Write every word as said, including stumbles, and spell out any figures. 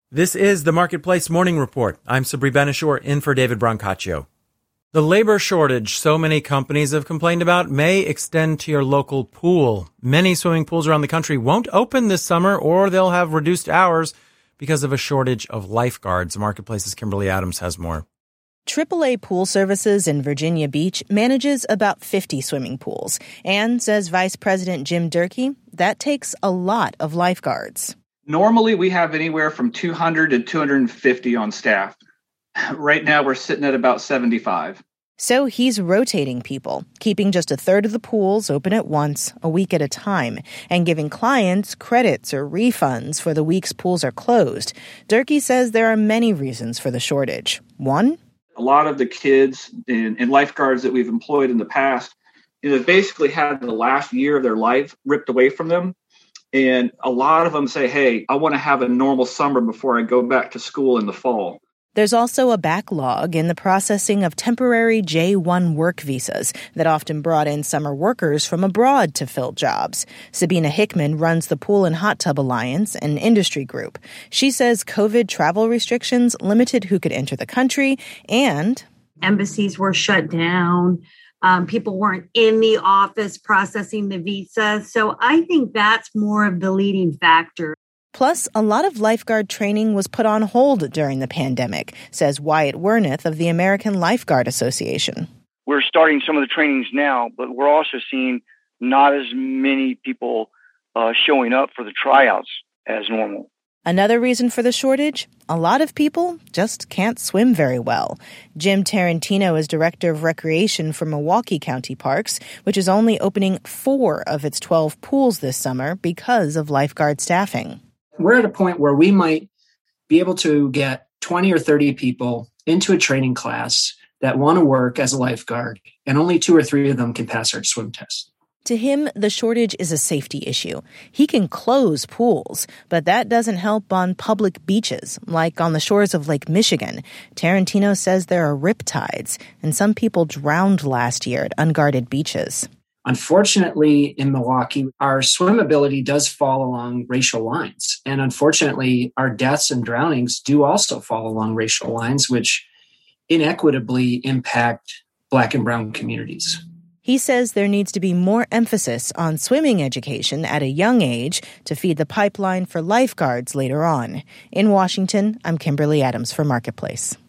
This is the Marketplace Morning Report. I'm Sabri Ben-Achour, in for David Brancaccio. The labor shortage so many companies have complained about may extend to your local pool. Many swimming pools around the country won't open this summer, or they'll have reduced hours because of a shortage of lifeguards. Marketplace's Kimberly Adams has more. triple A Pool Services in Virginia Beach manages about fifty swimming pools, and, says Vice President Jim Durkee, that takes a lot of lifeguards. Normally, we have anywhere from two hundred to two hundred fifty on staff. Right now, we're sitting at about seventy-five. So he's rotating people, keeping just a third of the pools open at once, a week at a time, and giving clients credits or refunds for the weeks pools are closed. Durkee says there are many reasons for the shortage. One, a lot of the kids and, and lifeguards that we've employed in the past, you know, they've basically had the last year of their life ripped away from them. And a lot of them say, hey, I want to have a normal summer before I go back to school in the fall. There's also a backlog in the processing of temporary J one work visas that often brought in summer workers from abroad to fill jobs. Sabina Hickman runs the Pool and Hot Tub Alliance, an industry group. She says COVID travel restrictions limited who could enter the country, and embassies were shut down. Um, people weren't in the office processing the visa. So I think that's more of the leading factor. Plus, a lot of lifeguard training was put on hold during the pandemic, says Wyatt Wernath of the American Lifeguard Association. We're starting some of the trainings now, but we're also seeing not as many people uh, showing up for the tryouts as normal. Another reason for the shortage? A lot of people just can't swim very well. Jim Tarantino is director of recreation for Milwaukee County Parks, which is only opening four of its twelve pools this summer because of lifeguard staffing. We're at a point where we might be able to get twenty or thirty people into a training class that want to work as a lifeguard, and only two or three of them can pass our swim test. To him, the shortage is a safety issue. He can close pools, but that doesn't help on public beaches, like on the shores of Lake Michigan. Tarantino says there are riptides, and some people drowned last year at unguarded beaches. Unfortunately, in Milwaukee, our swimmability does fall along racial lines. And unfortunately, our deaths and drownings do also fall along racial lines, which inequitably impact Black and brown communities. He says there needs to be more emphasis on swimming education at a young age to feed the pipeline for lifeguards later on. In Washington, I'm Kimberly Adams for Marketplace.